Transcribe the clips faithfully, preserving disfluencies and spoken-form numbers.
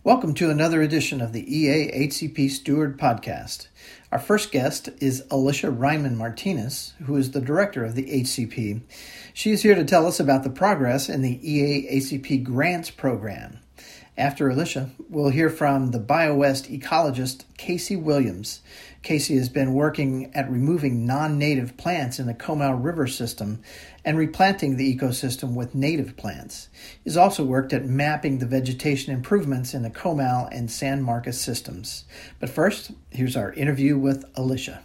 Welcome to another edition of the E A H C P Steward Podcast. Our first guest is Alicia Ryman Martinez, who is the director of the H C P. She is here to tell us about the progress in the E A H C P Grants Program. After Alicia, we'll hear from the BioWest ecologist Casey Williams. Casey has been working at removing non-native plants in the Comal River system and replanting the ecosystem with native plants. He's also worked at mapping the vegetation improvements in the Comal and San Marcos systems. But first, here's our interview with Alicia.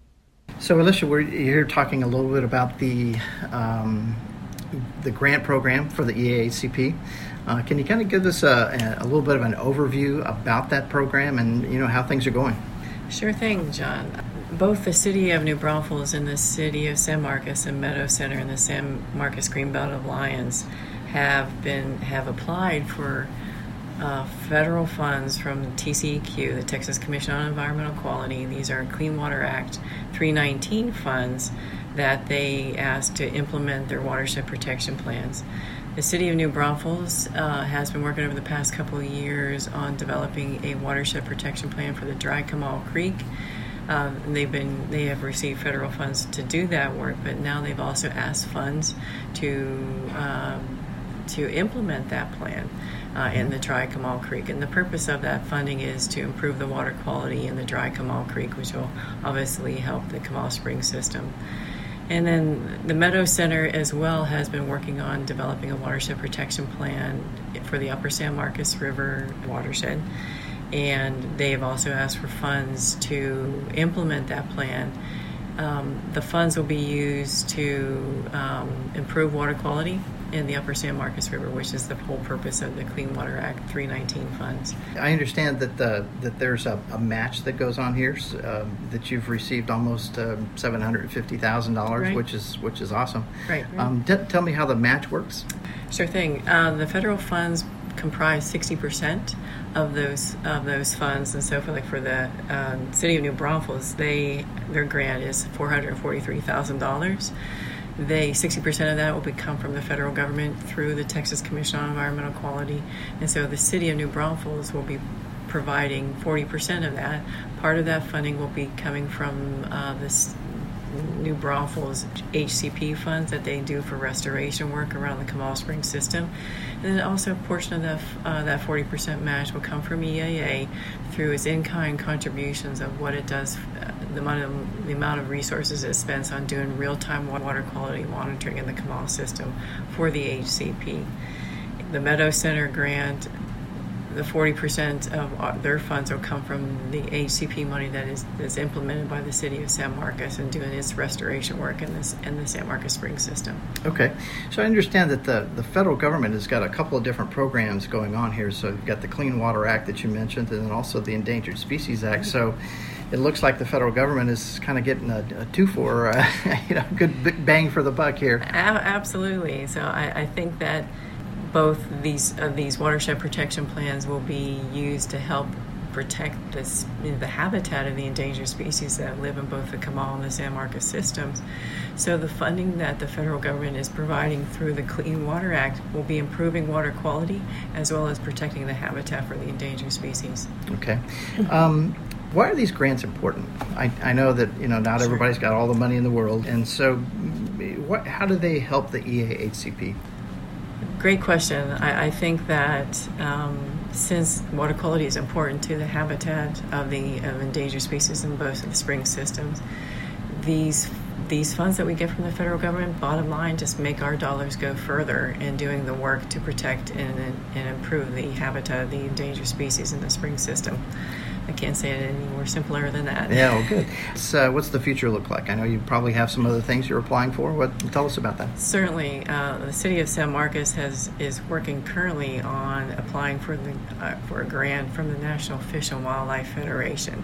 So Alicia, we're here talking a little bit about the um, the grant program for the E A H C P. Uh, can you kind of give us a, a little bit of an overview about that program and, you know, how things are going? Sure thing, John. Both the City of New Braunfels and the City of San Marcos and Meadow Center and the San Marcos Greenbelt Alliance have been have applied for uh, federal funds from T C E Q, the Texas Commission on Environmental Quality. These are Clean Water Act three nineteen funds that they asked to implement their watershed protection plans. The City of New Braunfels uh, has been working over the past couple of years on developing a watershed protection plan for the Dry Comal Creek. Um, and they've been they have received federal funds to do that work, but now they've also asked funds to um, to implement that plan uh, in the Dry Comal Creek. And the purpose of that funding is to improve the water quality in the Dry Comal Creek, which will obviously help the Comal Spring system. And then the Meadow Center as well has been working on developing a watershed protection plan for the Upper San Marcos River watershed. And they have also asked for funds to implement that plan. Um, the funds will be used to um, improve water quality in the Upper San Marcos River, which is the whole purpose of the Clean Water Act three nineteen funds. I understand that the, that there's a, a match that goes on here, uh, that you've received almost uh, seven hundred fifty thousand dollars, right. which is which is awesome. Right. right. Um, t- tell me how the match works. Sure thing. Uh, the federal funds comprise sixty percent of those of those funds, and so for like for the um, City of New Braunfels, they their grant is four hundred forty-three thousand dollars. They sixty percent of that will be come from the federal government through the Texas Commission on Environmental Quality, and so the City of New Braunfels will be providing forty percent of that. Part of that funding will be coming from uh, this New Braunfels H C P funds that they do for restoration work around the Comal Spring system. And then also a portion of that, uh, that forty percent match will come from E A A through its in-kind contributions of what it does, uh, the, amount of, the amount of resources it spends on doing real-time water quality monitoring in the Comal system for the H C P. The Meadow Center grant, the forty percent of their funds will come from the H C P money that is, is implemented by the City of San Marcos and doing its restoration work in this in the San Marcos Spring system. Okay. So I understand that the, the federal government has got a couple of different programs going on here. So you've got the Clean Water Act that you mentioned, and then also the Endangered Species Act. So it looks like the federal government is kind of getting a, a two for, uh, you know, good big bang for the buck here. A- absolutely. So I, I think that both these uh, these watershed protection plans will be used to help protect this, you know, the habitat of the endangered species that live in both the Comal and the San Marcos systems. So the funding that the federal government is providing through the Clean Water Act will be improving water quality as well as protecting the habitat for the endangered species. Okay. Um, why are these grants important? I, I know that, you know, not Sure. everybody's got all the money in the world, and so what? How do they help the E A H C P? Great question. I, I think that um, since water quality is important to the habitat of the of endangered species in both of the spring systems, these these funds that we get from the federal government, bottom line, just make our dollars go further in doing the work to protect and, and improve the habitat of the endangered species in the spring system. I can't say it any more simpler than that. Yeah, well, good. So what's the future look like? I know you probably have some other things you're applying for. What? Tell us about that. Certainly. Uh, the City of San Marcos has is working currently on applying for the uh, for a grant from the National Fish and Wildlife Federation.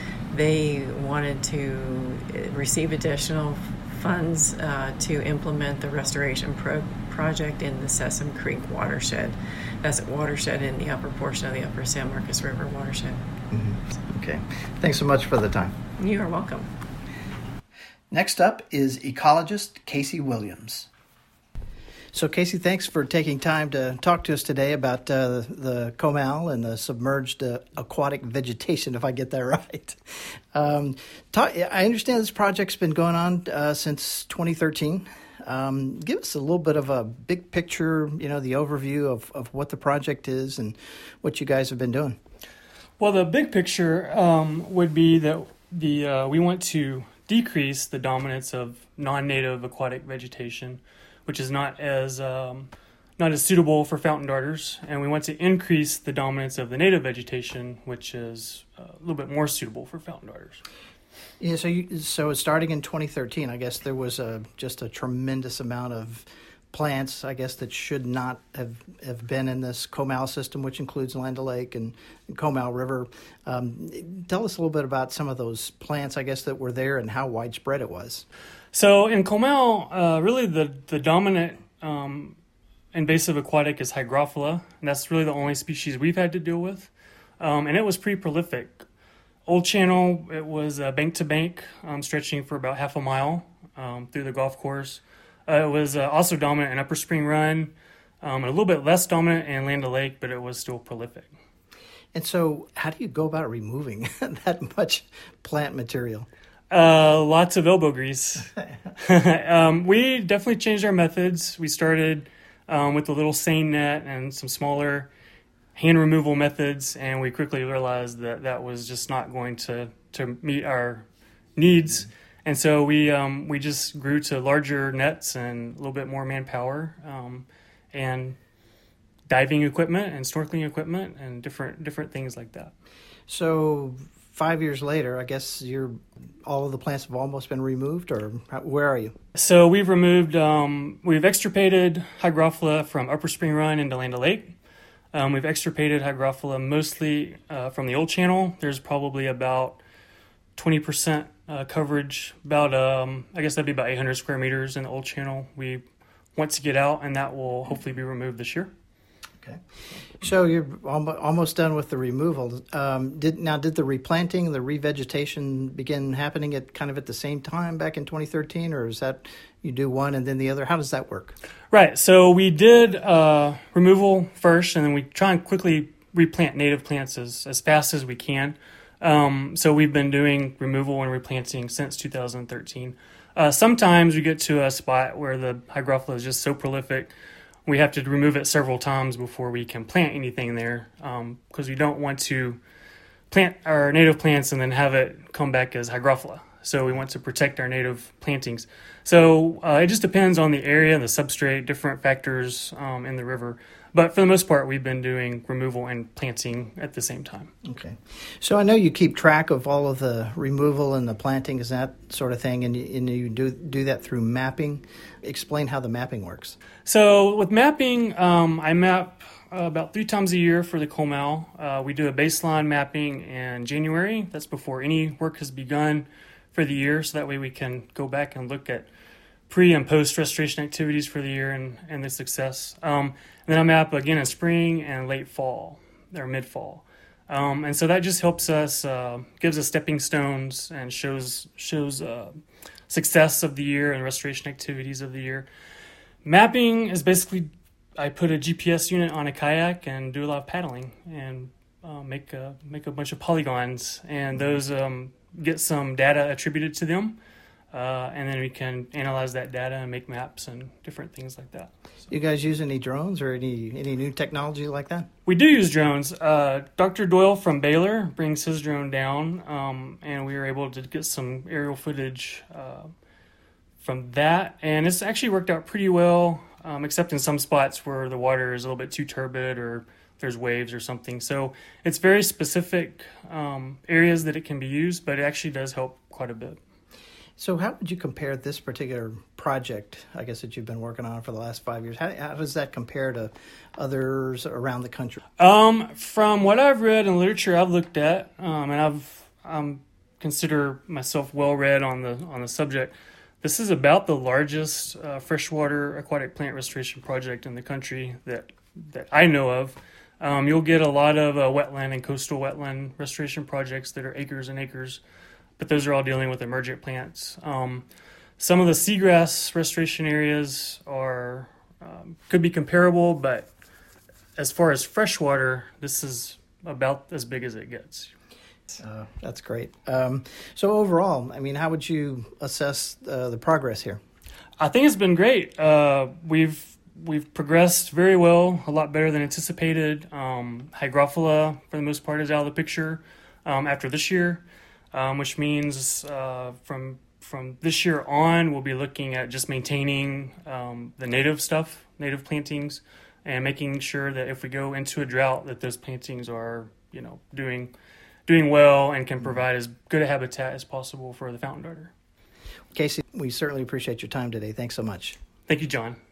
They wanted to receive additional funds uh, to implement the restoration pro- project in the Sesame Creek watershed. That's a watershed in the upper portion of the Upper San Marcos River watershed. Mm-hmm. Okay. Thanks so much for the time. You are welcome. Next up is ecologist Casey Williams. So, Casey, thanks for taking time to talk to us today about uh, the Comal and the submerged uh, aquatic vegetation, if I get that right. Um, talk, I understand this project's been going on uh, since twenty thirteen. Um, give us a little bit of a big picture, you know, the overview of, of what the project is and what you guys have been doing. Well, the big picture um, would be that the uh, we want to decrease the dominance of non-native aquatic vegetation, which is not as um, not as suitable for fountain darters, and we want to increase the dominance of the native vegetation, which is uh, a little bit more suitable for fountain darters. Yeah, so you, so starting in twenty thirteen, I guess there was a just a tremendous amount of plants, I guess, that should not have, have been in this Comal system, which includes Land O'Lake and, and Comal River. Um, tell us a little bit about some of those plants, I guess, that were there and how widespread it was. So in Comal, uh, really the, the dominant um, invasive aquatic is Hygrophila, and that's really the only species we've had to deal with. Um, and it was pretty prolific. Old Channel, it was uh, bank to bank, um, stretching for about half a mile um, through the golf course. Uh, it was uh, also dominant in Upper Spring Run, um, and a little bit less dominant in Land O'Lake, but it was still prolific. And so how do you go about removing that much plant material? Uh, lots of elbow grease. um, we definitely changed our methods. We started um, with a little seine net and some smaller hand removal methods, and we quickly realized that that was just not going to, to meet our needs. And so we um, we just grew to larger nets and a little bit more manpower um, and diving equipment and snorkeling equipment and different different things like that. So five years later, I guess you're all of the plants have almost been removed, or where are you? So we've removed, um, we've extirpated Hygrophila from Upper Spring Run into Land O'Lake. Um, we've extirpated Hygrophila mostly uh, from the Old Channel. There's probably about twenty percent uh, coverage, about, um, I guess that'd be about eight hundred square meters in the Old Channel. We want to get out, and that will hopefully be removed this year. Okay. So you're almost done with the removal. Um, did now did the replanting, the revegetation begin happening at kind of at the same time back in twenty thirteen, or is that you do one and then the other? How does that work? Right. So we did uh, removal first, and then we try and quickly replant native plants as, as fast as we can. Um, so we've been doing removal and replanting since two thousand thirteen. Uh, sometimes we get to a spot where the Hygrophila is just so prolific, we have to remove it several times before we can plant anything there, um, because we don't want to plant our native plants and then have it come back as Hygrophila. So we want to protect our native plantings. So uh, it just depends on the area, the substrate, different factors um, in the river. But for the most part, we've been doing removal and planting at the same time. Okay. So I know you keep track of all of the removal and the plantings, that sort of thing, and you, and you do do that through mapping. Explain how the mapping works. So with mapping, um, I map uh, about three times a year for the Comal. Uh, we do a baseline mapping in January. That's before any work has begun for the year, so that way we can go back and look at pre and post restoration activities for the year and, and the success. Um, and then I map again in spring and late fall or mid fall. Um, and so that just helps us, uh, gives us stepping stones and shows shows uh, success of the year and restoration activities of the year. Mapping is basically, I put a G P S unit on a kayak and do a lot of paddling and uh, make a, make a bunch of polygons, and those um, get some data attributed to them. Uh, and then we can analyze that data and make maps and different things like that. So. You guys use any drones or any any new technology like that? We do use drones. Uh, Doctor Doyle from Baylor brings his drone down, um, and we were able to get some aerial footage uh, from that. And it's actually worked out pretty well, um, except in some spots where the water is a little bit too turbid or there's waves or something. So it's very specific um, areas that it can be used, but it actually does help quite a bit. So how would you compare this particular project, I guess, that you've been working on for the last five years? How, how does that compare to others around the country? Um, from what I've read in literature I've looked at, um, and I've um, consider myself well read on the on the subject, this is about the largest uh, freshwater aquatic plant restoration project in the country that that I know of. Um, you'll get a lot of uh, wetland and coastal wetland restoration projects that are acres and acres, but those are all dealing with emergent plants. Um, some of the seagrass restoration areas are um, could be comparable, but as far as freshwater, this is about as big as it gets. Uh, that's great. Um, so overall, I mean, how would you assess uh, the progress here? I think it's been great. Uh, we've we've progressed very well, a lot better than anticipated. Um, Hygrophila, for the most part, is out of the picture um, after this year, um, which means uh, from from this year on, we'll be looking at just maintaining um, the native stuff, native plantings, and making sure that if we go into a drought, that those plantings are, you know, doing doing well and can provide as good a habitat as possible for the fountain darter. Casey, we certainly appreciate your time today. Thanks so much. Thank you, John.